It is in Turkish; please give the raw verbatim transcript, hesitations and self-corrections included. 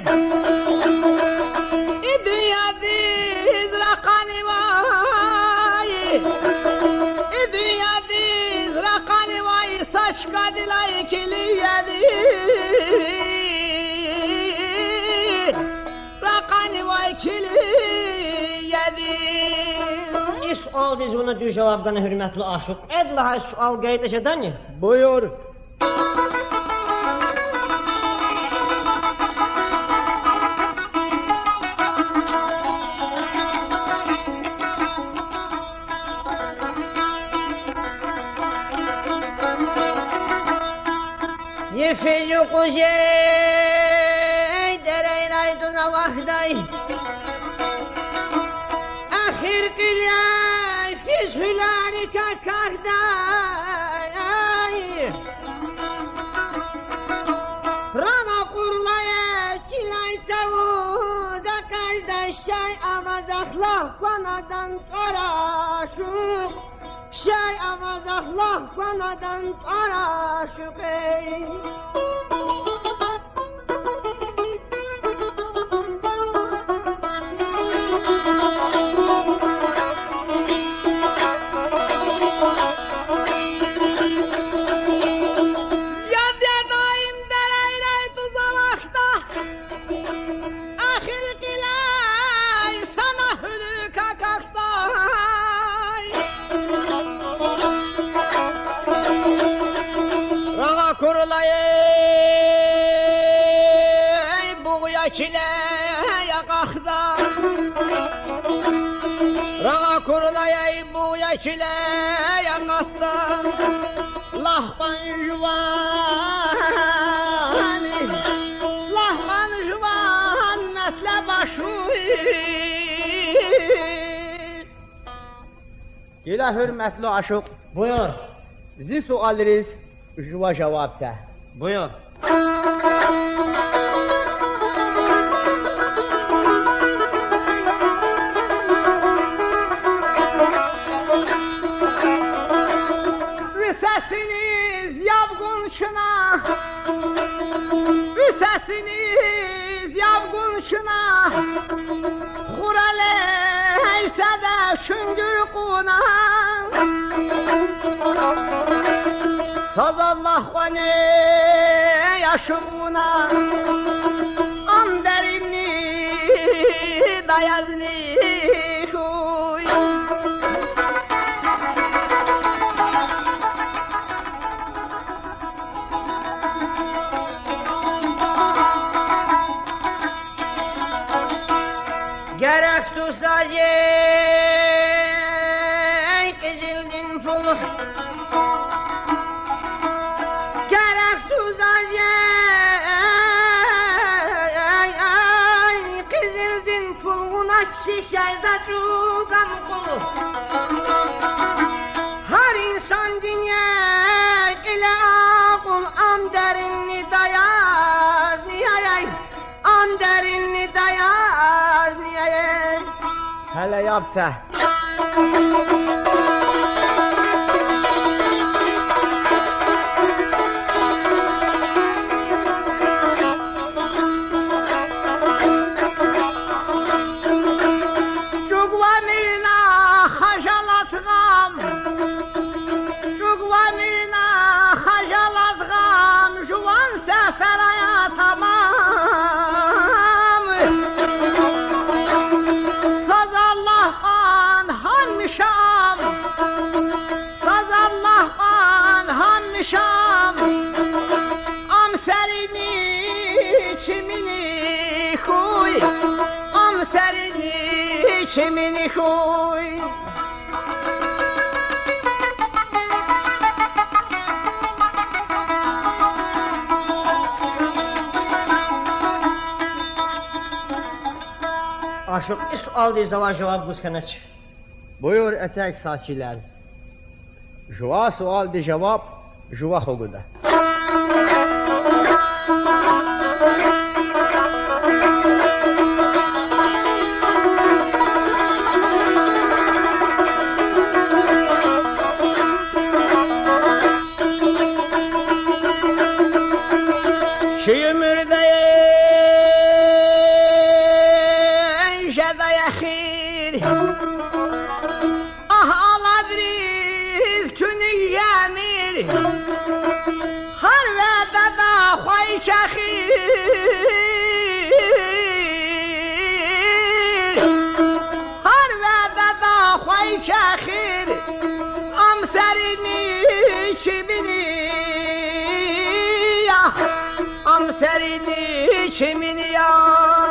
dünya diz rakani vay, dünya diz rakani vay, saç kadilay kiliyedi, rakani vay kiliyedi. Sual diz buna düz cevabdan hürmetli aşık. Edlaha sual qeyd eşədən? Buyur. Yefili kuzey dereyn aydına vahday, ahir qilay fiz hülarika kahday, rana kurlaya çilay tavuda kardeş şey amazaklah kanadan karaşuk, şey amazaklah kanadan karaşuk ey. Çile yakakda, rağa kurulayay bu ya çile yakakda, lahman jüvan, lahman jüvan metle başı. Gila hürmetli aşık. Buyur. Bizi sualiriz, jüva cevapta. Buyur. Sesiniz yavgun şına, sesiniz yavgun şına, hurale heyse de şüngür kuna. Saz Allah vane yaşımına, am derinli dayazni huy. Gerek tutsaz ey kızıldın pulu, gerek tutsaz ey kızıldın puluna şişeyze çukan kulu. Her insan dünya ile akıl am derinli dayaz nihayet, am derinli dayaz nihayet. Hele yapsa. Çugvanina hajalatgam, çugvanina hajalatgam, juvan seferaya tamam. Saz Allah an hamşam, saz Allah an hamşam, am serini çimini huy, am serini çimini huy. Aşık sual diz zaman cevap kıskanç. Buyur etek saççılar. Jua sual de cevap, jua huguda. Şiir mürdeye خیر هر وعده دا خوی چخیر هر وعده دا خوی چخیر ام سرینی چی بینی ام سرینی چی بینی